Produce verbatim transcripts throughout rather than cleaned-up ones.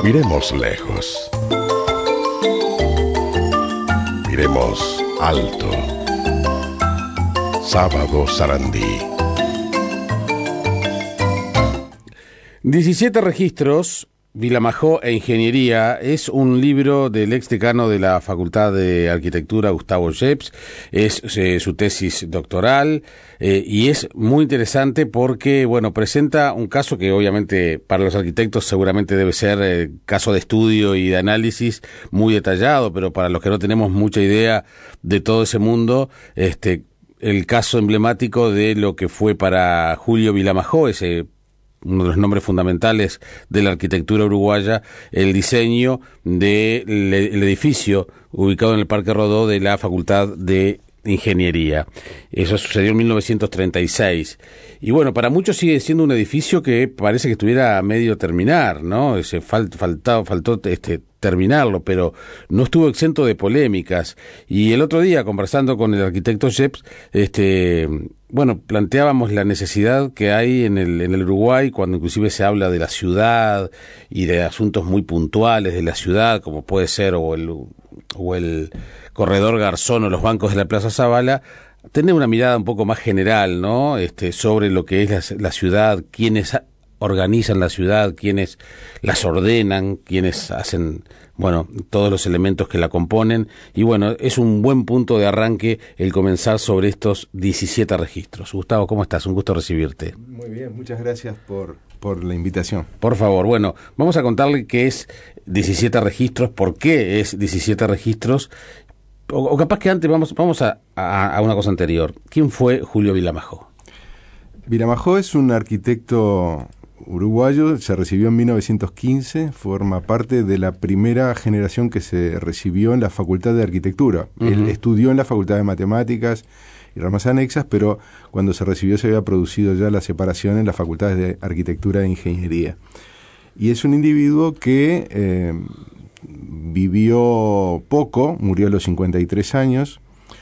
Miremos lejos. Miremos alto. Sábado Sarandí. diecisiete registros, Vilamajó e Ingeniería, es un libro del ex decano de la Facultad de Arquitectura, Gustavo Geps, es eh, su tesis doctoral, eh, y es muy interesante porque, bueno, presenta un caso que obviamente para los arquitectos seguramente debe ser eh, caso de estudio y de análisis muy detallado, pero para los que no tenemos mucha idea de todo ese mundo, este, el caso emblemático de lo que fue para Julio Vilamajó, ese uno de los nombres fundamentales de la arquitectura uruguaya, el diseño del edificio ubicado en el Parque Rodó de la Facultad de Ingeniería. Eso sucedió en mil novecientos treinta y seis. Y bueno, para muchos sigue siendo un edificio que parece que estuviera a medio terminar, ¿no? Ese fal, faltó, faltó este, terminarlo, pero no estuvo exento de polémicas. Y el otro día, conversando con el arquitecto Geps, este, bueno, planteábamos la necesidad que hay en el, en el Uruguay, cuando inclusive se habla de la ciudad y de asuntos muy puntuales de la ciudad, como puede ser o el, o el Corredor Garzón o los bancos de la Plaza Zavala, tener una mirada un poco más general, ¿no? Este, sobre lo que es la, la ciudad, quiénes organizan la ciudad, quiénes las ordenan, quiénes hacen, bueno, todos los elementos que la componen. Y bueno, es un buen punto de arranque el comenzar sobre estos diecisiete registros. Gustavo, ¿cómo estás? Un gusto recibirte. Muy bien, muchas gracias por, por la invitación. Por favor, bueno, vamos a contarle qué es diecisiete registros, por qué es diecisiete registros. O, o capaz que antes vamos vamos a, a, a una cosa anterior. ¿Quién fue Julio Vilamajó? Vilamajó es un arquitecto uruguayo, se recibió en mil novecientos quince, forma parte de la primera generación que se recibió en la Facultad de Arquitectura. Uh-huh. Él estudió en la Facultad de Matemáticas y ramas anexas, pero cuando se recibió se había producido ya la separación en las Facultades de Arquitectura e Ingeniería. Y es un individuo que Eh, vivió poco, murió a los cincuenta y tres años,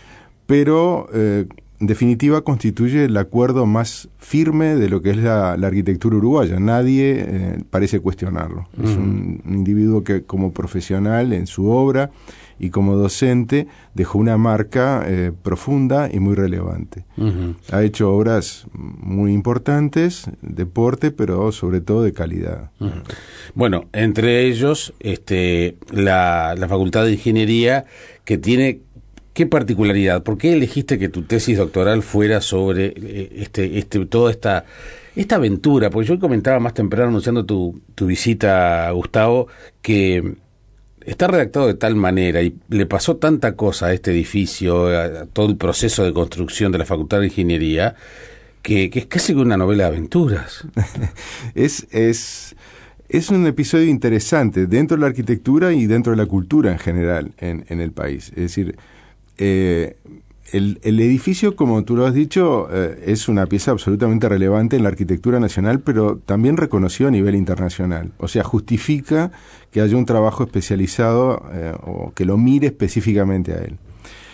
pero eh, en definitiva constituye el acuerdo más firme de lo que es la, la arquitectura uruguaya. Nadie eh, parece cuestionarlo. Uh-huh. Es un, un individuo que como profesional en su obra y como docente dejó una marca eh, profunda y muy relevante. Uh-huh. Ha hecho obras muy importantes, deporte, pero sobre todo de calidad. Uh-huh. Bueno, entre ellos este, la, la Facultad de Ingeniería, que tiene ¿qué particularidad? ¿Por qué elegiste que tu tesis doctoral fuera sobre eh, este, este, toda esta esta aventura? Porque yo comentaba más temprano anunciando tu, tu visita, Gustavo, que está redactado de tal manera y le pasó tanta cosa a este edificio, a, a todo el proceso de construcción de la Facultad de Ingeniería, que, que es casi una novela de aventuras. es, es, es un episodio interesante dentro de la arquitectura y dentro de la cultura en general en, en el país. Es decir, eh, el, el edificio, como tú lo has dicho, eh, es una pieza absolutamente relevante en la arquitectura nacional, pero también reconocido a nivel internacional. O sea, justifica que haya un trabajo especializado eh, o que lo mire específicamente a él.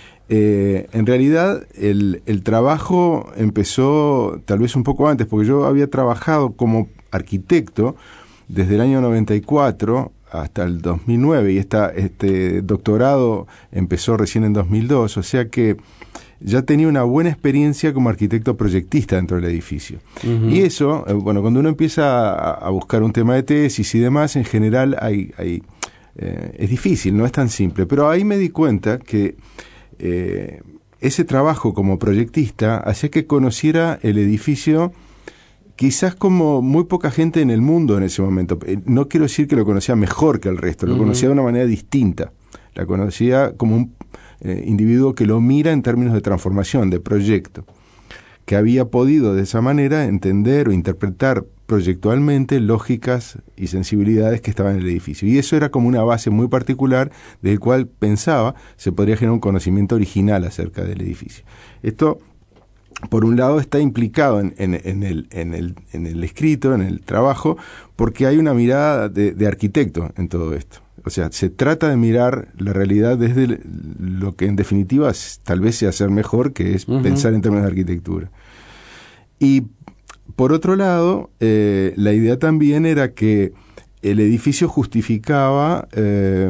Eh, en realidad, el, el trabajo empezó tal vez un poco antes, porque yo había trabajado como arquitecto desde el año noventa y cuatro hasta el dos mil nueve, y esta, este doctorado empezó recién en dos mil dos, o sea que ya tenía una buena experiencia como arquitecto proyectista dentro del edificio. Uh-huh. Y eso, eh, bueno, cuando uno empieza a, a buscar un tema de tesis y demás, en general hay, hay eh, es difícil, no es tan simple, pero ahí me di cuenta que eh, ese trabajo como proyectista hacía que conociera el edificio quizás como muy poca gente en el mundo en ese momento. No quiero decir que lo conocía mejor que el resto, lo uh-huh. conocía de una manera distinta. La conocía como un eh, individuo que lo mira en términos de transformación, de proyecto, que había podido de esa manera entender o interpretar proyectualmente lógicas y sensibilidades que estaban en el edificio. Y eso era como una base muy particular del cual pensaba se podría generar un conocimiento original acerca del edificio. Esto, por un lado, está implicado en, en, en, el, en, el, en el escrito, en el trabajo, porque hay una mirada de, de arquitecto en todo esto. O sea, se trata de mirar la realidad desde lo que en definitiva tal vez sea hacer mejor, que es uh-huh. pensar en términos de arquitectura. Y por otro lado, eh, la idea también era que el edificio justificaba eh,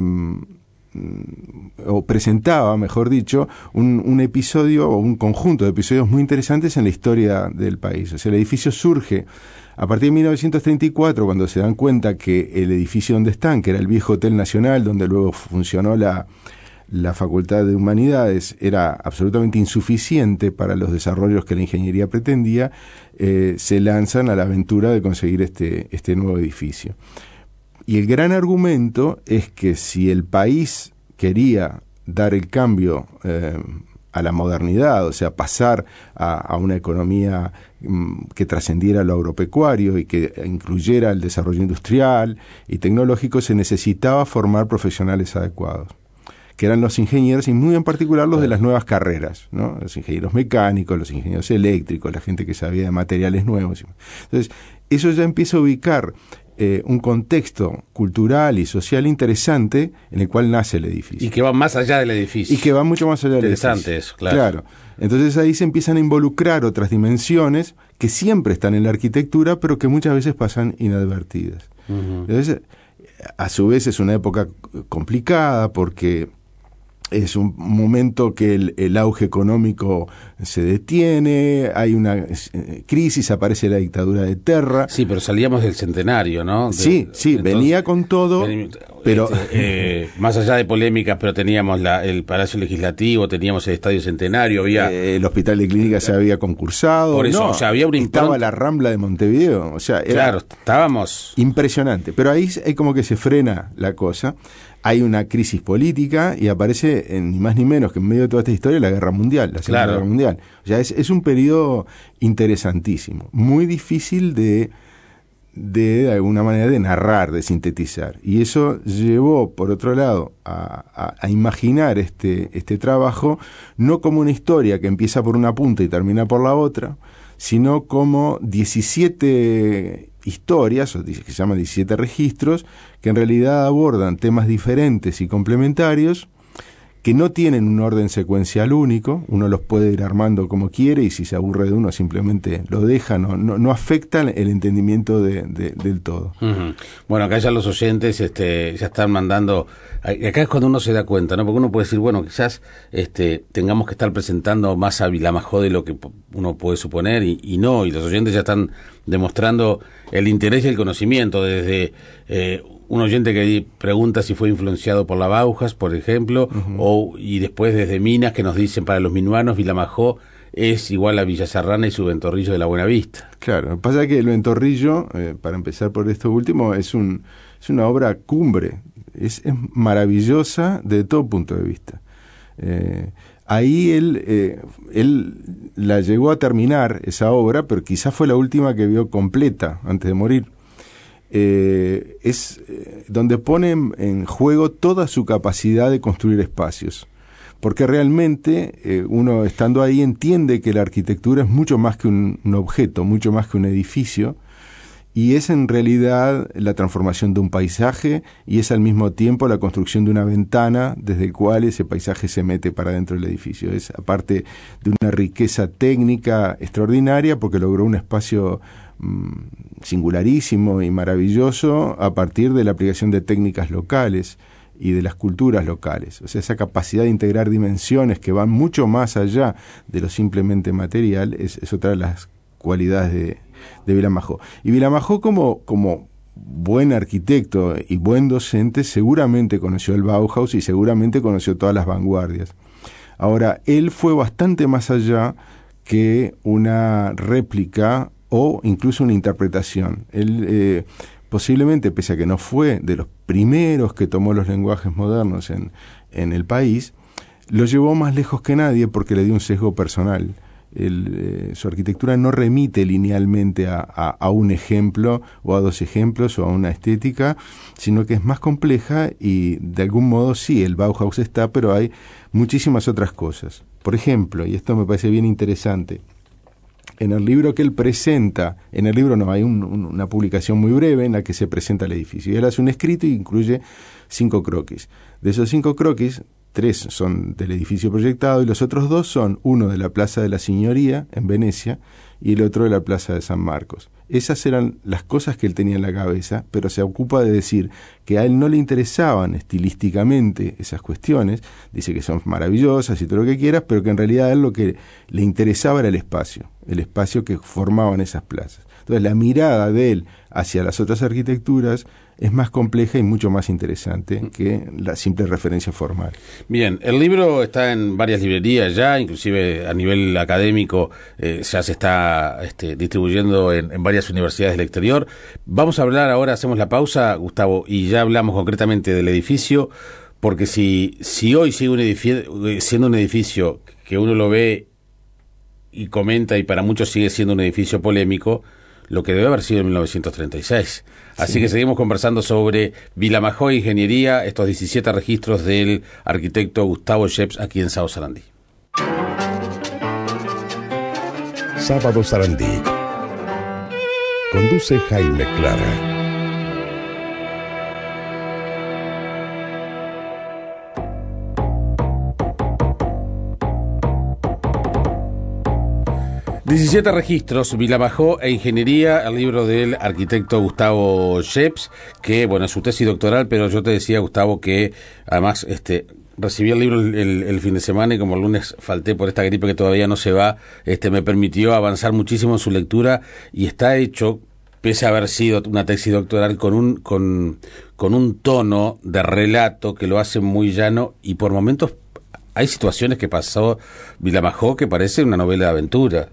o presentaba, mejor dicho, un, un episodio o un conjunto de episodios muy interesantes en la historia del país. O sea, el edificio surge a partir de mil novecientos treinta y cuatro, cuando se dan cuenta que el edificio donde están, que era el viejo Hotel Nacional, donde luego funcionó la, la Facultad de Humanidades, era absolutamente insuficiente para los desarrollos que la ingeniería pretendía, eh, se lanzan a la aventura de conseguir este, este nuevo edificio. Y el gran argumento es que si el país quería dar el cambio eh, a la modernidad, o sea, pasar a, a una economía mm, que trascendiera lo agropecuario y que incluyera el desarrollo industrial y tecnológico, se necesitaba formar profesionales adecuados, que eran los ingenieros y muy en particular los de las nuevas carreras, ¿no? Los ingenieros mecánicos, los ingenieros eléctricos, la gente que sabía de materiales nuevos. Entonces, eso ya empieza a ubicar Eh, un contexto cultural y social interesante en el cual nace el edificio. Y que va más allá del edificio. Y que va mucho más allá del edificio. Interesante eso, claro. Claro. Entonces ahí se empiezan a involucrar otras dimensiones que siempre están en la arquitectura, pero que muchas veces pasan inadvertidas. Uh-huh. Entonces, a su vez es una época complicada porque es un momento que el, el auge económico se detiene, hay una eh, crisis, aparece la dictadura de Terra. Sí, pero salíamos del centenario, ¿no? De, sí, sí, entonces, venía con todo, ven, pero... Este, eh, más allá de polémicas, pero teníamos la, el Palacio Legislativo, teníamos el Estadio Centenario, había... Eh, el Hospital de Clínica se había concursado. Por eso, no, o sea, había un Estaba impronta... la Rambla de Montevideo, o sea, era... Claro, estábamos... Impresionante, pero ahí es como que se frena la cosa. Hay una crisis política y aparece, en, ni más ni menos que en medio de toda esta historia, la Guerra Mundial, la Segunda claro. Guerra Mundial. O sea, es, es un periodo interesantísimo, muy difícil de, de, de alguna manera, de narrar, de sintetizar. Y eso llevó, por otro lado, a, a, a imaginar este, este trabajo no como una historia que empieza por una punta y termina por la otra, sino como diecisiete historias, o que se llaman diecisiete registros, que en realidad abordan temas diferentes y complementarios, que no tienen un orden secuencial único, uno los puede ir armando como quiere y si se aburre de uno simplemente lo deja, no, no, no afectan el entendimiento de, de, del todo. Uh-huh. Bueno, acá ya los oyentes este, ya están mandando, acá es cuando uno se da cuenta, ¿no? Porque uno puede decir, bueno, quizás este, tengamos que estar presentando más a Vilamajó de lo que uno puede suponer y, y no, y los oyentes ya están demostrando el interés y el conocimiento desde... Eh, un oyente que pregunta si fue influenciado por la Bauhaus, por ejemplo, uh-huh. o y después desde Minas que nos dicen para los minuanos Vilamajó es igual a Villa Serrana y su Ventorrillo de la Buenavista. Claro, pasa que el Ventorrillo, eh, para empezar por esto último, es un es una obra cumbre, es, es maravillosa de todo punto de vista. Eh, ahí él, eh, él la llegó a terminar, esa obra, pero quizás fue la última que vio completa antes de morir. Eh, es eh, donde pone en, en juego toda su capacidad de construir espacios, porque realmente eh, uno estando ahí entiende que la arquitectura es mucho más que un, un objeto, mucho más que un edificio, y es en realidad la transformación de un paisaje y es al mismo tiempo la construcción de una ventana desde el cual ese paisaje se mete para dentro del edificio. Es aparte de una riqueza técnica extraordinaria porque logró un espacio singularísimo y maravilloso a partir de la aplicación de técnicas locales y de las culturas locales. O sea, esa capacidad de integrar dimensiones que van mucho más allá de lo simplemente material es, es otra de las cualidades de, de Vilamajó. Y Vilamajó como, como buen arquitecto y buen docente seguramente conoció el Bauhaus y seguramente conoció todas las vanguardias. Ahora, él fue bastante más allá que una réplica o incluso una interpretación. Él eh, posiblemente, pese a que no fue de los primeros que tomó los lenguajes modernos en, en el país, lo llevó más lejos que nadie porque le dio un sesgo personal. El, eh, su arquitectura no remite linealmente a, a, a un ejemplo o a dos ejemplos o a una estética, sino que es más compleja y de algún modo sí, el Bauhaus está, pero hay muchísimas otras cosas. Por ejemplo, y esto me parece bien interesante, en el libro que él presenta, en el libro no, hay un, un, una publicación muy breve en la que se presenta el edificio. Y él hace un escrito y incluye cinco croquis. De esos cinco croquis, tres son del edificio proyectado y los otros dos son uno de la Plaza de la Signoría en Venecia y el otro de la Plaza de San Marcos. Esas eran las cosas que él tenía en la cabeza, pero se ocupa de decir que a él no le interesaban estilísticamente esas cuestiones, dice que son maravillosas y todo lo que quieras, pero que en realidad a él lo que le interesaba era el espacio, el espacio que formaban esas plazas. Entonces la mirada de él hacia las otras arquitecturas es más compleja y mucho más interesante que la simple referencia formal. Bien, el libro está en varias librerías ya, inclusive a nivel académico eh, ya se está este, distribuyendo en, en varias universidades del exterior. Vamos a hablar ahora, hacemos la pausa, Gustavo, y ya hablamos concretamente del edificio, porque si, si hoy sigue un edificio, siendo un edificio que uno lo ve y comenta y para muchos sigue siendo un edificio polémico, lo que debe haber sido en mil novecientos treinta y seis. Así sí. que seguimos conversando sobre Vilamajó Ingeniería, estos diecisiete registros del arquitecto Gustavo Scheps aquí en Sábado Sarandí. Sábado Sarandí. Conduce Jaime Clara. diecisiete registros, Vilamajó e Ingeniería, el libro del arquitecto Gustavo Scheps, que, bueno, es su tesis doctoral, pero yo te decía, Gustavo, que además este recibí el libro el, el, el fin de semana y como el lunes falté por esta gripe que todavía no se va, este me permitió avanzar muchísimo en su lectura y está hecho, pese a haber sido una tesis doctoral, con un, con, con un tono de relato que lo hace muy llano y por momentos hay situaciones que pasó Vilamajó que parece una novela de aventura.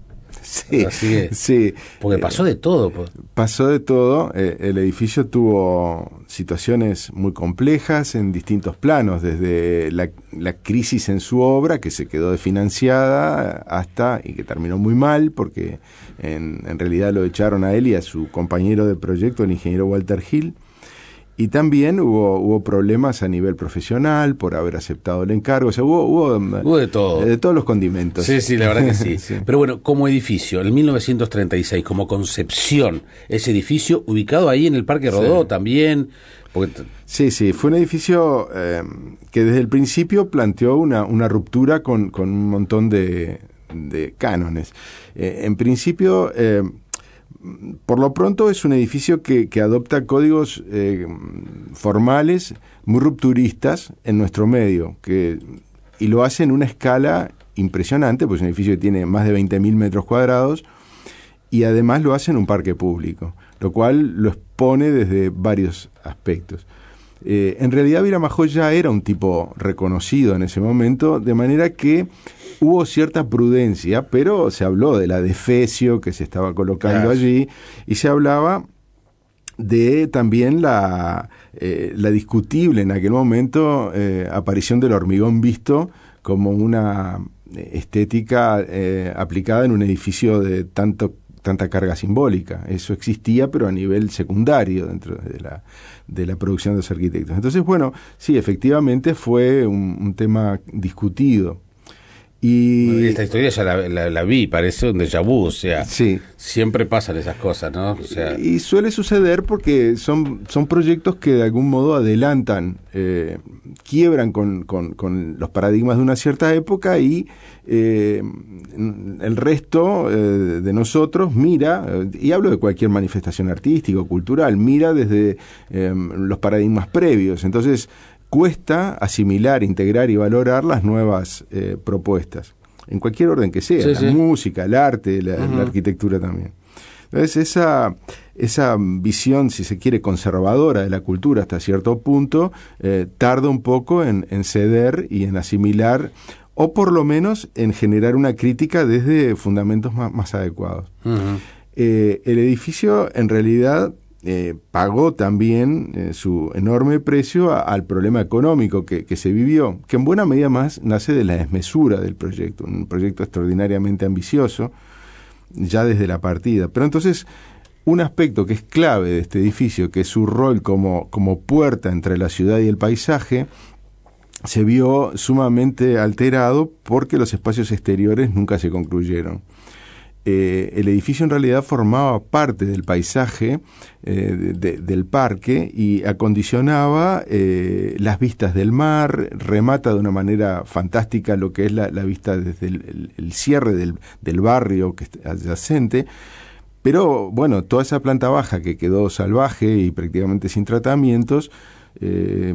Sí, Así es. sí. Porque pasó de todo. Pues. Pasó de todo. Eh, el edificio tuvo situaciones muy complejas en distintos planos, desde la, la crisis en su obra, que se quedó desfinanciada, hasta, y que terminó muy mal, porque en, en realidad lo echaron a él y a su compañero de proyecto, el ingeniero Walter Hill. Y también hubo hubo problemas a nivel profesional por haber aceptado el encargo. O sea, hubo, hubo, hubo de todo. De todos los condimentos. Sí, sí, la verdad que sí. sí. Pero bueno, como edificio, en mil novecientos treinta y seis, como concepción, ese edificio ubicado ahí en el Parque Rodó sí. también. Porque... Sí, sí, fue un edificio eh, que desde el principio planteó una, una ruptura con, con un montón de, de cánones. Eh, en principio... Eh, Por lo pronto es un edificio que, que adopta códigos eh, formales muy rupturistas en nuestro medio, que, y lo hace en una escala impresionante, pues es un edificio que tiene más de veinte mil metros cuadrados, y además lo hace en un parque público, lo cual lo expone desde varios aspectos. Eh, en realidad Vilamajó ya era un tipo reconocido en ese momento, de manera que hubo cierta prudencia, pero se habló de la defecio que se estaba colocando claro. allí, y se hablaba de también la, eh, la discutible en aquel momento eh, aparición del hormigón visto como una estética eh, aplicada en un edificio de tanto tanta carga simbólica. Eso existía, pero a nivel secundario dentro de la, de la producción de los arquitectos. Entonces, bueno, sí, efectivamente fue un, un tema discutido. Y esta historia ya la, la, la vi, parece un déjà vu, o sea, sí. siempre pasan esas cosas, ¿no? O sea, y suele suceder porque son, son proyectos que de algún modo adelantan, eh, quiebran con, con, con los paradigmas de una cierta época y eh, el resto eh, de nosotros mira, y hablo de cualquier manifestación artística o cultural, mira desde eh, los paradigmas previos. Entonces, cuesta asimilar, integrar y valorar las nuevas eh, propuestas, en cualquier orden que sea, sí, la sí. música, el arte, la, uh-huh. la arquitectura también. Entonces, esa, esa visión, si se quiere, conservadora de la cultura hasta cierto punto, eh, tarda un poco en, en ceder y en asimilar, o por lo menos en generar una crítica desde fundamentos más, más adecuados. Uh-huh. Eh, el edificio, en realidad, Eh, pagó también eh, su enorme precio a, al problema económico que, que se vivió, que en buena medida más nace de la desmesura del proyecto, un proyecto extraordinariamente ambicioso ya desde la partida. Pero entonces, un aspecto que es clave de este edificio, que es su rol como, como puerta entre la ciudad y el paisaje, se vio sumamente alterado porque los espacios exteriores nunca se concluyeron. eh, el edificio en realidad formaba parte del paisaje eh, de, de, del parque y acondicionaba eh, las vistas del mar, remata de una manera fantástica lo que es la, la vista desde el, el, el cierre del, del barrio que es adyacente. Pero bueno, toda esa planta baja que quedó salvaje y prácticamente sin tratamientos eh,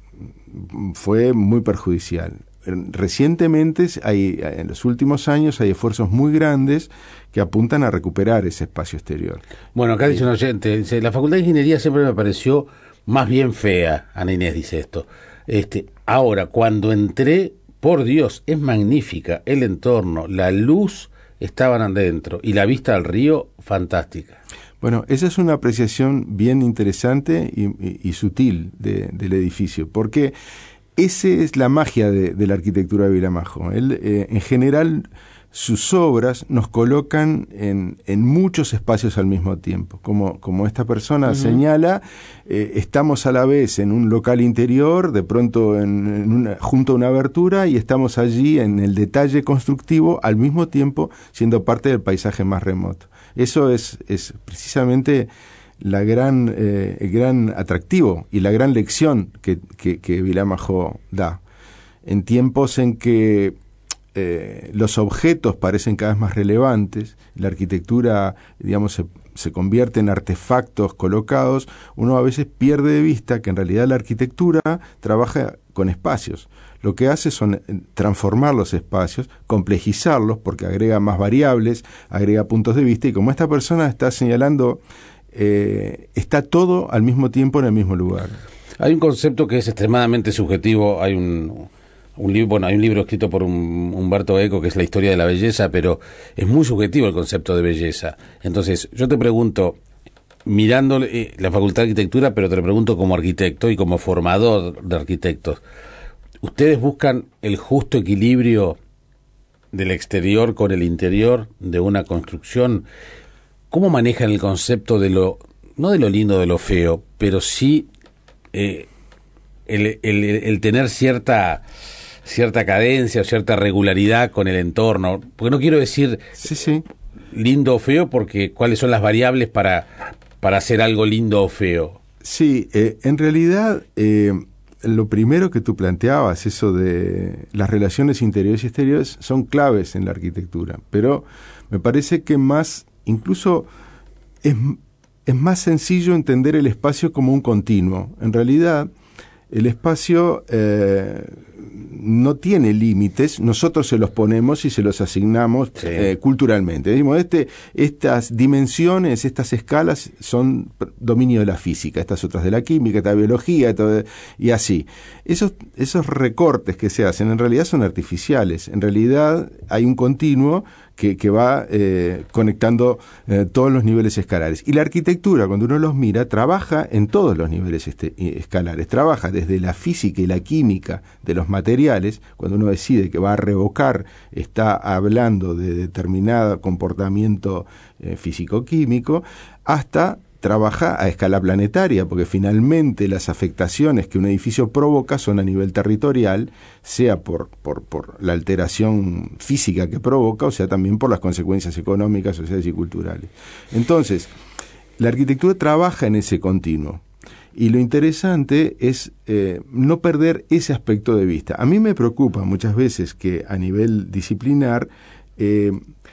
fue muy perjudicial. Recientemente, hay, en los últimos años, hay esfuerzos muy grandes que apuntan a recuperar ese espacio exterior. Bueno, acá dice un oyente, dice, la Facultad de Ingeniería siempre me pareció más bien fea. Ana Inés dice esto. Este, ahora, cuando entré, por Dios, es magnífica, el entorno, la luz estaban adentro y la vista al río, fantástica. Bueno, esa es una apreciación bien interesante y, y, y sutil de, del edificio, porque esa es la magia de, de la arquitectura de Vilamajo. Él, eh, en general, sus obras nos colocan en, en muchos espacios al mismo tiempo. Como, como esta persona uh-huh. señala, eh, estamos a la vez en un local interior, de pronto en, en una, junto a una abertura, y estamos allí en el detalle constructivo, al mismo tiempo siendo parte del paisaje más remoto. Eso es, es precisamente la gran, eh, el gran atractivo y la gran lección que, que, que Vilamajo da. En tiempos en que eh, los objetos parecen cada vez más relevantes, la arquitectura, digamos, se, se convierte en artefactos colocados, uno a veces pierde de vista que en realidad la arquitectura trabaja con espacios. Lo que hace son transformar los espacios, complejizarlos, porque agrega más variables, agrega puntos de vista, y como esta persona está señalando, Eh, está todo al mismo tiempo en el mismo lugar. Hay un concepto que es extremadamente subjetivo. Hay un, un libro, bueno, hay un libro escrito por un, Humberto Eco que es La historia de la belleza, pero es muy subjetivo el concepto de belleza. Entonces, yo te pregunto, mirando eh, la Facultad de Arquitectura, pero te lo pregunto como arquitecto y como formador de arquitectos, ¿ustedes buscan el justo equilibrio del exterior con el interior de una construcción? ¿Cómo manejan el concepto de lo, no de lo lindo, de lo feo, pero sí eh, el, el, el tener cierta cierta cadencia o cierta regularidad con el entorno? Porque no quiero decir sí, sí. lindo o feo, porque ¿cuáles son las variables para, para hacer algo lindo o feo? Sí, eh, en realidad eh, lo primero que tú planteabas, eso de las relaciones interiores y exteriores, son claves en la arquitectura, pero me parece que más... Incluso es, es más sencillo entender el espacio como un continuo. En realidad, el espacio eh, no tiene límites, nosotros se los ponemos y se los asignamos sí. eh, culturalmente. Decimos, este, estas dimensiones, estas escalas son dominio de la física, estas otras de la química, esta biología, todo, y así. Esos, esos recortes que se hacen en realidad son artificiales. En realidad hay un continuo que, que va eh, conectando eh, todos los niveles escalares. Y la arquitectura, cuando uno los mira, trabaja en todos los niveles este, escalares. Trabaja desde la física y la química de los materiales. Cuando uno decide que va a revocar, está hablando de determinado comportamiento eh, físico-químico, hasta trabaja a escala planetaria, porque finalmente las afectaciones que un edificio provoca son a nivel territorial, sea por, por, por la alteración física que provoca, o sea también por las consecuencias económicas, sociales y culturales. Entonces, la arquitectura trabaja en ese continuo. Y lo interesante es eh, no perder ese aspecto de vista. A mí me preocupa muchas veces que a nivel disciplinar eh,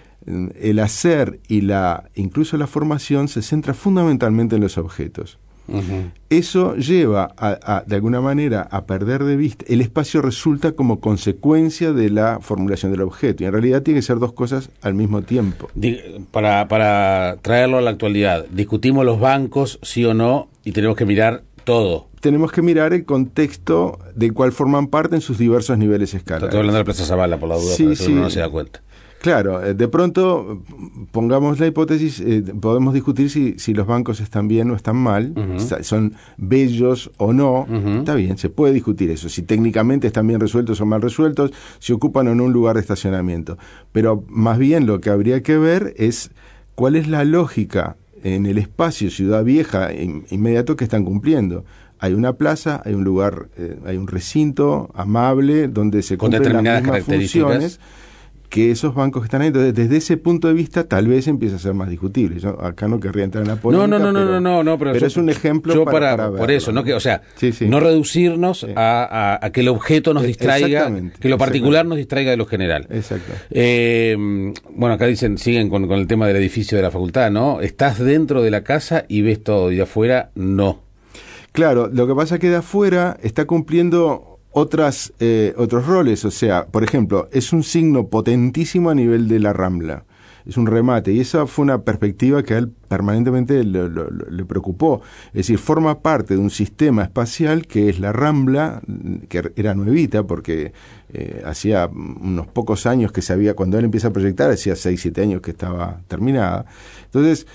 el hacer y la incluso la formación se centra fundamentalmente en los objetos. Uh-huh. Eso lleva a, a, de alguna manera a perder de vista. El espacio resulta como consecuencia de la formulación del objeto, y en realidad tiene que ser dos cosas al mismo tiempo. Para, para traerlo a la actualidad, discutimos los bancos, sí o no, y tenemos que mirar todo. Tenemos que mirar el contexto del cual forman parte en sus diversos niveles escalares. Estoy hablando de la Plaza Zavala, por la duda, sí, para sí. que uno no se da cuenta. Claro, de pronto, pongamos la hipótesis, eh, podemos discutir si, si los bancos están bien o están mal, uh-huh. son bellos o no, uh-huh. está bien, se puede discutir eso, si técnicamente están bien resueltos o mal resueltos, si ocupan o no un lugar de estacionamiento. Pero más bien lo que habría que ver es cuál es la lógica en el espacio Ciudad Vieja inmediato que están cumpliendo. Hay una plaza, hay un lugar, eh, hay un recinto amable donde se cumplen las mismas funciones. que esos bancos que están ahí. Entonces, desde ese punto de vista, tal vez empieza a ser más discutible. Yo acá no querría entrar en la polémica. No, no, no, pero, no, no, no, pero, pero yo, es un ejemplo yo para, para, para verlo, por eso, no que, o sea, sí, sí. no reducirnos sí. a, a, a que el objeto nos distraiga, que lo particular nos distraiga de lo general. Exacto. Eh, bueno, acá dicen, siguen con, con el tema del edificio de la facultad, ¿no? Estás dentro de la casa y ves todo, y de afuera no. Claro, lo que pasa es que de afuera está cumpliendo otras eh, otros roles, o sea, por ejemplo, es un signo potentísimo a nivel de la Rambla, es un remate, y esa fue una perspectiva que a él permanentemente le, le, le preocupó, es decir, forma parte de un sistema espacial que es la Rambla, que era nuevita, porque eh, hacía unos pocos años que se había, cuando él empieza a proyectar, hacía seis, siete años que estaba terminada, entonces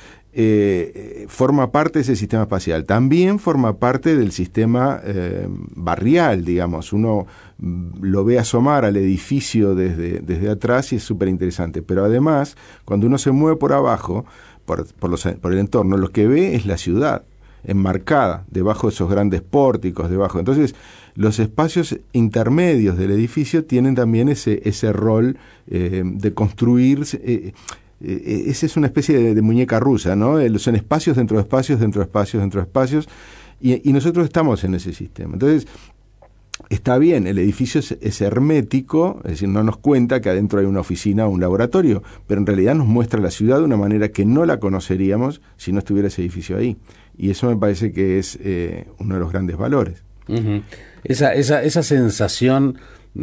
Eh, forma parte de ese sistema espacial. También forma parte del sistema eh, barrial, digamos. Uno lo ve asomar al edificio desde, desde atrás y es súper interesante. Pero además, cuando uno se mueve por abajo, por, por, los, por el entorno, lo que ve es la ciudad enmarcada debajo de esos grandes pórticos, debajo. Entonces, los espacios intermedios del edificio tienen también ese, ese rol eh, de construir... Eh, esa es una especie de, de muñeca rusa, ¿no? Son espacios dentro de espacios, dentro de espacios, dentro de espacios, y, y nosotros estamos en ese sistema. Entonces, está bien, el edificio es, es hermético, es decir, no nos cuenta que adentro hay una oficina o un laboratorio, pero en realidad nos muestra la ciudad de una manera que no la conoceríamos si no estuviera ese edificio ahí. Y eso me parece que es eh, uno de los grandes valores. Uh-huh. Esa, esa, esa sensación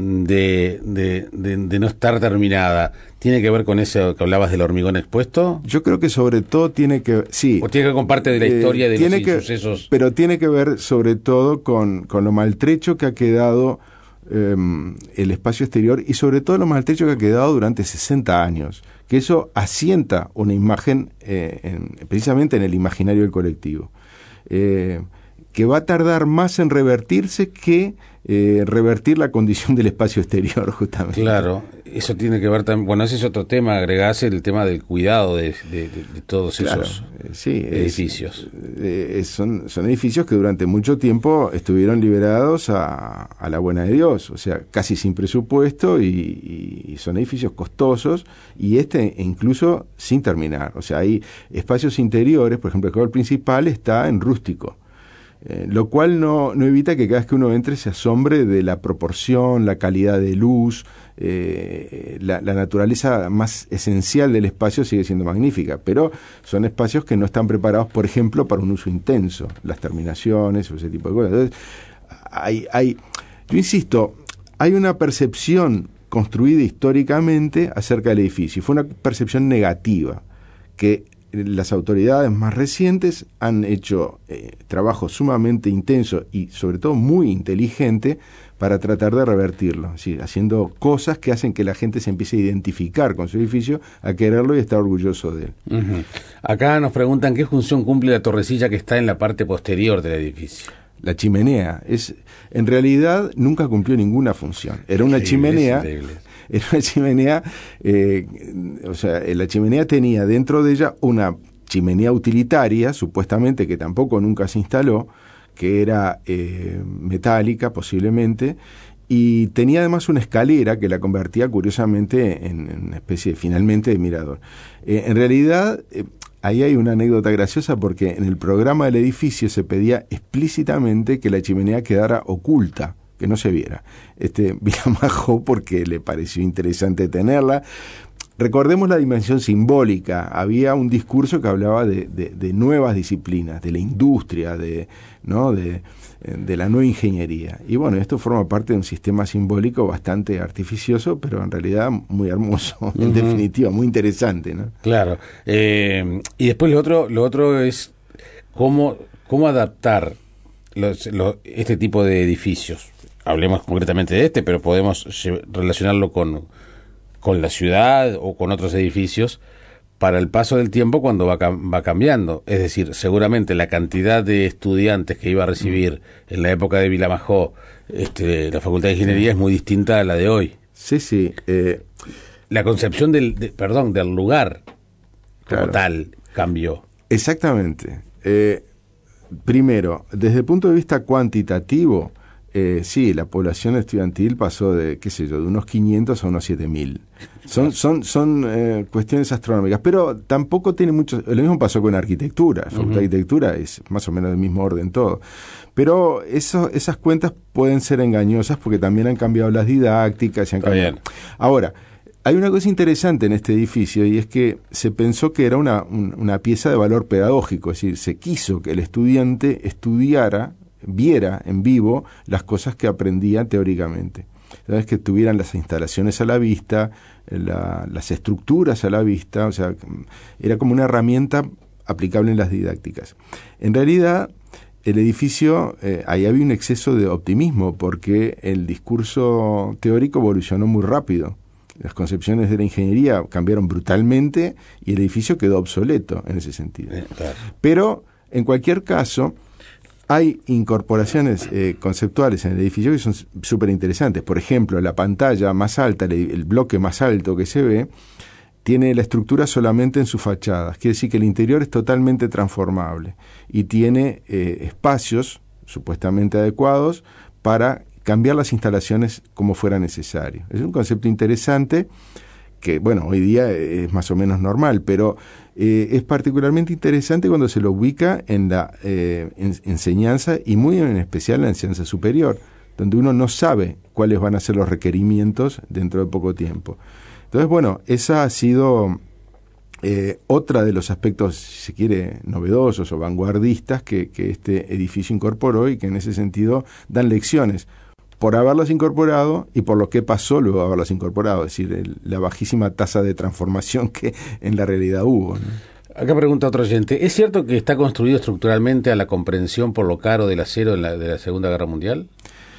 de, de, de, de no estar terminada, ¿tiene que ver con eso que hablabas del hormigón expuesto? Yo creo que sobre todo tiene que sí. ¿O tiene que ver con parte de la historia eh, de tiene los que, sucesos? Pero tiene que ver sobre todo con, con lo maltrecho que ha quedado eh, el espacio exterior y sobre todo lo maltrecho que ha quedado durante sesenta años. Que eso asienta una imagen eh, en, precisamente en el imaginario del colectivo. Eh, que va a tardar más en revertirse que eh, revertir la condición del espacio exterior, justamente. Claro, eso tiene que ver también, bueno, ese es otro tema, agregase el tema del cuidado de, de, de, de todos claro, esos sí, edificios. Es, es, son, son edificios que durante mucho tiempo estuvieron liberados a, a la buena de Dios, o sea, casi sin presupuesto y, y son edificios costosos y este incluso sin terminar, o sea, hay espacios interiores, por ejemplo, el hall principal está en rústico. Eh, lo cual no, no evita que cada vez que uno entre se asombre de la proporción, la calidad de luz, eh, la, la naturaleza más esencial del espacio sigue siendo magnífica, pero son espacios que no están preparados, por ejemplo, para un uso intenso, las terminaciones o ese tipo de cosas. Entonces, hay, hay, yo insisto, hay una percepción construida históricamente acerca del edificio, y fue una percepción negativa, que las autoridades más recientes han hecho eh, trabajo sumamente intenso y sobre todo muy inteligente para tratar de revertirlo, ¿sí? Haciendo cosas que hacen que la gente se empiece a identificar con su edificio, a quererlo y estar orgulloso de él. Uh-huh. Acá nos preguntan qué función cumple la torrecilla que está en la parte posterior del edificio. La chimenea es, en realidad nunca cumplió ninguna función. Era una Increíble, chimenea. increíble. Era una chimenea, eh, o sea, la chimenea tenía dentro de ella una chimenea utilitaria, supuestamente, que tampoco nunca se instaló, que era eh, metálica posiblemente, y tenía además una escalera que la convertía curiosamente en, en una especie, finalmente, de mirador. Eh, en realidad, eh, ahí hay una anécdota graciosa porque en el programa del edificio se pedía explícitamente que la chimenea quedara oculta, que no se viera. Este Vilamajo, porque le pareció interesante tenerla. Recordemos la dimensión simbólica. Había un discurso que hablaba de, de, de nuevas disciplinas, de la industria, de, ¿no? de, de la nueva ingeniería. Y bueno, esto forma parte de un sistema simbólico bastante artificioso, pero en realidad muy hermoso, uh-huh. En definitiva, muy interesante, ¿no? Claro. Eh, y después lo otro, lo otro es cómo, cómo adaptar los, los, este tipo de edificios. Hablemos concretamente de este, pero podemos relacionarlo con, con la ciudad o con otros edificios para el paso del tiempo cuando va, va cambiando. Es decir, seguramente la cantidad de estudiantes que iba a recibir en la época de Vilamajó este, la Facultad de Ingeniería es muy distinta a la de hoy. Sí, sí. Eh, la concepción del, de, perdón, del lugar como claro. tal cambió. Exactamente. Eh, primero, desde el punto de vista cuantitativo, Eh, sí, la población estudiantil pasó de, qué sé yo, de unos quinientos a unos siete mil. Son, son, son eh, cuestiones astronómicas, pero tampoco tiene mucho. Lo mismo pasó con arquitectura. La Facultad uh-huh. de Arquitectura es más o menos del mismo orden todo. Pero eso, esas cuentas pueden ser engañosas porque también han cambiado las didácticas. Y han cambiado. Bien. Ahora, hay una cosa interesante en este edificio y es que se pensó que era una, un, una pieza de valor pedagógico, es decir, se quiso que el estudiante estudiara, viera en vivo las cosas que aprendía teóricamente. Entonces, que tuvieran las instalaciones a la vista, la, las estructuras a la vista, o sea, era como una herramienta aplicable en las didácticas. En realidad, el edificio, eh, ahí había un exceso de optimismo porque el discurso teórico evolucionó muy rápido. Las concepciones de la ingeniería cambiaron brutalmente y el edificio quedó obsoleto en ese sentido. Eh, claro. Pero, en cualquier caso, hay incorporaciones eh, conceptuales en el edificio que son súper interesantes. Por ejemplo, la pantalla más alta, el, el bloque más alto que se ve, tiene la estructura solamente en sus fachadas. Quiere decir que el interior es totalmente transformable y tiene eh, espacios supuestamente adecuados para cambiar las instalaciones como fuera necesario. Es un concepto interesante que, bueno, hoy día es más o menos normal, pero eh, es particularmente interesante cuando se lo ubica en la eh, en, enseñanza y muy en especial en la enseñanza superior, donde uno no sabe cuáles van a ser los requerimientos dentro de poco tiempo. Entonces, bueno, esa ha sido eh, otra de los aspectos, si se quiere, novedosos o vanguardistas que, que este edificio incorporó y que en ese sentido dan lecciones por haberlas incorporado y por lo que pasó luego de haberlas incorporado, es decir, el, la bajísima tasa de transformación que en la realidad hubo, ¿no? Acá pregunta otro oyente, ¿es cierto que está construido estructuralmente a la comprensión por lo caro del acero en la, de la Segunda Guerra Mundial?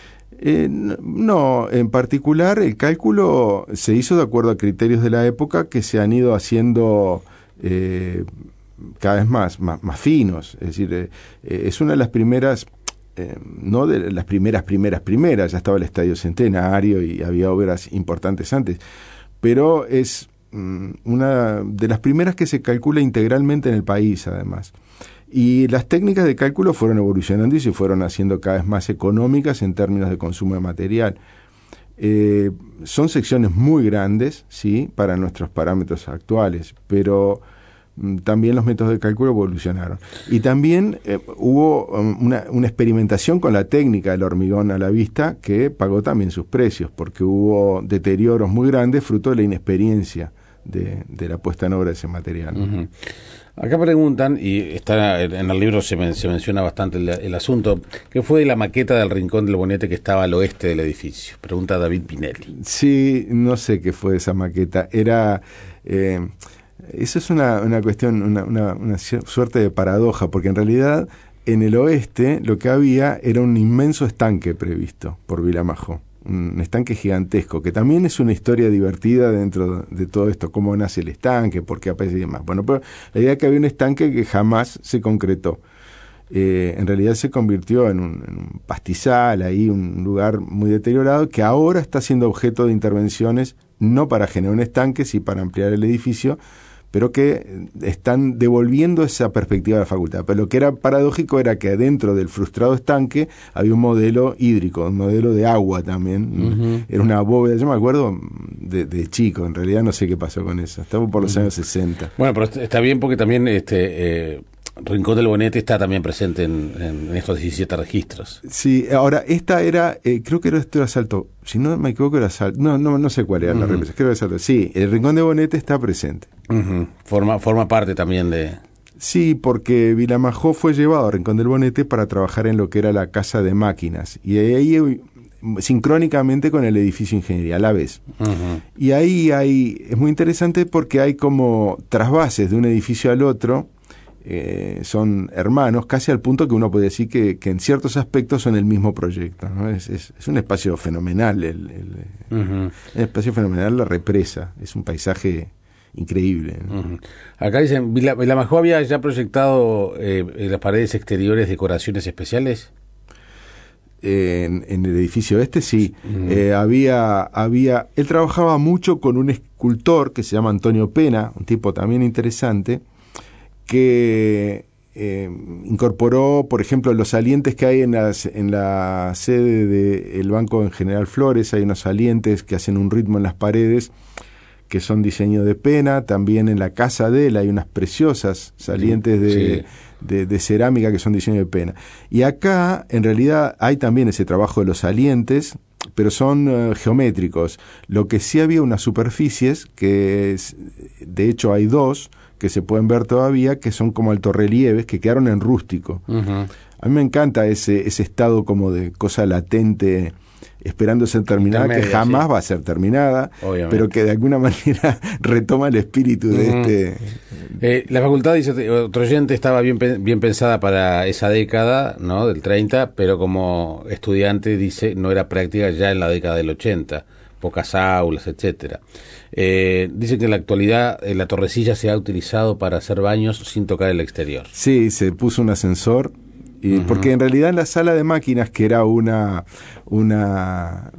Eh, no, en particular el cálculo se hizo de acuerdo a criterios de la época que se han ido haciendo eh, cada vez más, más, más finos, es decir, eh, es una de las primeras... Eh, no de las primeras, primeras, primeras, ya estaba el Estadio Centenario y había obras importantes antes, pero es mm, una de las primeras que se calcula integralmente en el país, además. Y las técnicas de cálculo fueron evolucionando y se fueron haciendo cada vez más económicas en términos de consumo de material. Eh, son secciones muy grandes, sí, para nuestros parámetros actuales, pero también los métodos de cálculo evolucionaron. Y también eh, hubo una, una experimentación con la técnica del hormigón a la vista que pagó también sus precios, porque hubo deterioros muy grandes fruto de la inexperiencia de, de la puesta en obra de ese material. Uh-huh. Acá preguntan, y está en el libro se, men, se menciona bastante el, el asunto, ¿qué fue de la maqueta del Rincón del Bonete que estaba al oeste del edificio? Pregunta David Pinelli. Sí, no sé qué fue de esa maqueta. Era... Eh, Eso es una, una cuestión, una, una, una suerte de paradoja, porque en realidad en el oeste lo que había era un inmenso estanque previsto por Vilamajó, un estanque gigantesco, que también es una historia divertida dentro de todo esto, cómo nace el estanque, por qué aparece y demás. Bueno, pero la idea es que había un estanque que jamás se concretó. Eh, en realidad se convirtió en un, en un pastizal, ahí un lugar muy deteriorado, que ahora está siendo objeto de intervenciones, no para generar un estanque, sino para ampliar el edificio, pero que están devolviendo esa perspectiva de la facultad. Pero lo que era paradójico era que dentro del frustrado estanque había un modelo hídrico, un modelo de agua también. Uh-huh. Era una bóveda, yo me acuerdo de, de chico, en realidad no sé qué pasó con eso. Estamos por los uh-huh. años sesenta. Bueno, pero está bien porque también este eh, Rincón del Bonete está también presente en, en estos diecisiete registros. Sí, ahora, esta era, eh, creo que era esto era Salto, si no me equivoco era Salto, no, no, no sé cuál era uh-huh. la represa, creo que era Salto. Sí, el Rincón del Bonete está presente. Uh-huh. Forma, forma parte también de... Sí, porque Vilamajó fue llevado a Rincón del Bonete para trabajar en lo que era la casa de máquinas, y ahí sincrónicamente con el edificio de ingeniería a la vez. Uh-huh. Y ahí hay, es muy interesante porque hay como trasvases de un edificio al otro. Eh, son hermanos, casi al punto que uno puede decir que, que en ciertos aspectos son el mismo proyecto, ¿no? Es, es, es un espacio fenomenal, el, el, uh-huh. el espacio fenomenal, la represa, es un paisaje increíble, ¿no? Uh-huh. Acá dicen, ¿Vilamajó había ya proyectado eh, en las paredes exteriores decoraciones especiales? Eh, en, en el edificio este sí, uh-huh. eh, había, había, él trabajaba mucho con un escultor que se llama Antonio Pena, un tipo también interesante, que eh, incorporó, por ejemplo, los salientes que hay en, las, en la sede del Banco en General Flores. Hay unos salientes que hacen un ritmo en las paredes que son diseño de pena. También en la casa de él hay unas preciosas salientes de, sí. de, de cerámica que son diseño de pena. Y acá, en realidad, hay también ese trabajo de los salientes, pero son uh, geométricos. Lo que sí había unas superficies, que es, de hecho hay dos, que se pueden ver todavía, que son como altorrelieves, que quedaron en rústico. Uh-huh. A mí me encanta ese, ese estado como de cosa latente, esperando ser terminada, que jamás sí. va a ser terminada, obviamente, pero que de alguna manera retoma el espíritu de uh-huh. este... Eh, la facultad, dice otro oyente, estaba bien, bien pensada para esa década, ¿no?, del treinta, pero como estudiante, dice, no era práctica ya en la década del ochenta, pocas aulas, etcétera. Eh, dice que en la actualidad eh, la torrecilla se ha utilizado para hacer baños sin tocar el exterior. Sí, se puso un ascensor. Y uh-huh. Porque en realidad en la sala de máquinas, que era una una,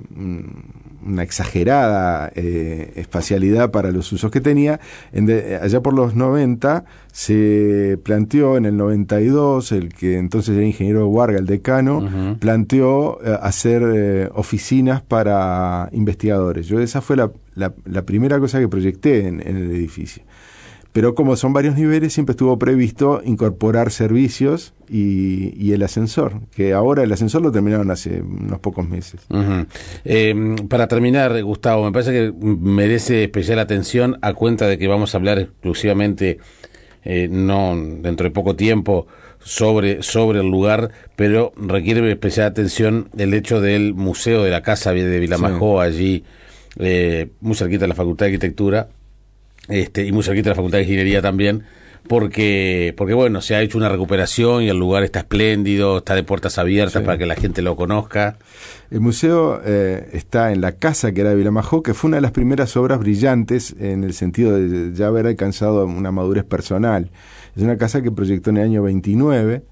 una exagerada eh, espacialidad para los usos que tenía, en de, allá por los noventa se planteó, en el noventa y dos, el que entonces era ingeniero Warga, el decano, uh-huh. planteó eh, hacer eh, oficinas para investigadores. Yo esa fue la, la, la primera cosa que proyecté en, en el edificio. Pero como son varios niveles, siempre estuvo previsto incorporar servicios y, y el ascensor, que ahora el ascensor lo terminaron hace unos pocos meses. Uh-huh. Eh, para terminar, Gustavo, me parece que merece especial atención, a cuenta de que vamos a hablar exclusivamente, eh, no dentro de poco tiempo, sobre, sobre el lugar, pero requiere especial atención el hecho del Museo de la Casa de Vilamajó, sí. allí, eh, muy cerquita de la Facultad de Arquitectura, Este, y muy cerquita de la Facultad de Ingeniería también, porque, porque bueno, se ha hecho una recuperación y el lugar está espléndido, está de puertas abiertas, sí. para que la gente lo conozca. El museo eh, está en la casa que era de Vilamajó, que fue una de las primeras obras brillantes en el sentido de ya haber alcanzado una madurez personal. Es una casa que proyectó en el año veintinueve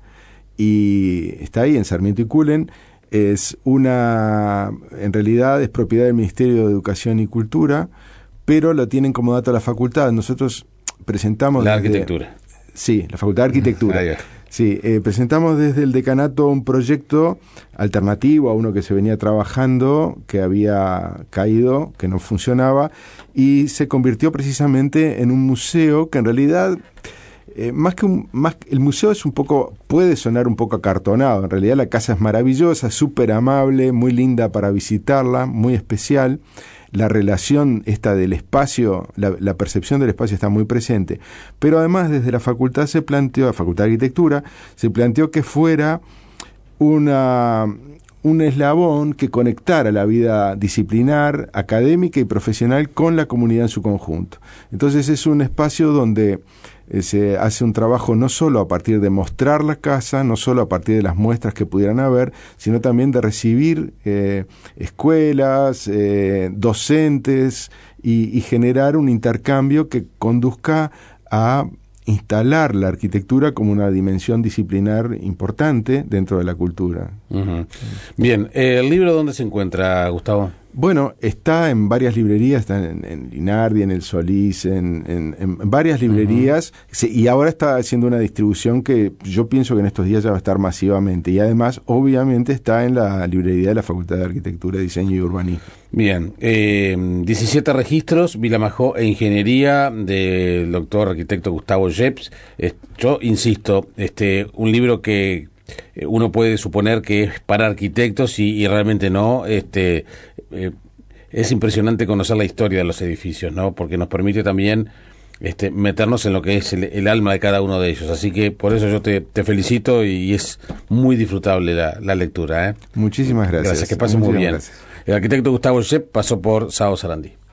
y está ahí en Sarmiento y Culen. Es una, en realidad es propiedad del Ministerio de Educación y Cultura, pero lo tienen como dato a la facultad. Nosotros presentamos... La desde, arquitectura. Sí, la Facultad de Arquitectura. Ah, sí, eh, presentamos desde el decanato un proyecto alternativo a uno que se venía trabajando, que había caído, que no funcionaba, y se convirtió precisamente en un museo que en realidad... Eh, más que un, más el museo es un poco, puede sonar un poco acartonado. En realidad la casa es maravillosa, súper amable, muy linda para visitarla, muy especial. La relación esta del espacio, la, la percepción del espacio está muy presente. Pero además desde la facultad se planteó, la Facultad de Arquitectura, se planteó que fuera una, un eslabón que conectara la vida disciplinar, académica y profesional con la comunidad en su conjunto. Entonces es un espacio donde eh, se hace un trabajo no solo a partir de mostrar la casa, no solo a partir de las muestras que pudieran haber, sino también de recibir eh, escuelas, eh, docentes y, y generar un intercambio que conduzca a instalar la arquitectura como una dimensión disciplinar importante dentro de la cultura. Uh-huh. Bien, eh, ¿el libro dónde se encuentra, Gustavo? Bueno, está en varias librerías, está en, en Linardi, en el Solís, en, en, en varias librerías, uh-huh. sí, y ahora está haciendo una distribución que yo pienso que en estos días ya va a estar masivamente, y además, obviamente, está en la librería de la Facultad de Arquitectura, Diseño y Urbanismo. Bien, eh, diecisiete registros, Vilamajó e Ingeniería, del doctor arquitecto Gustavo Jeps. Eh, yo insisto, este, un libro que uno puede suponer que es para arquitectos y, y realmente no. Este, eh, es impresionante conocer la historia de los edificios, ¿no? Porque nos permite también este, meternos en lo que es el, el alma de cada uno de ellos. Así que por eso yo te, te felicito y es muy disfrutable la, la lectura, ¿eh? Muchísimas gracias. Gracias, que pasen muy bien. Gracias. El arquitecto Gustavo Jeps pasó por Sábado Sarandí.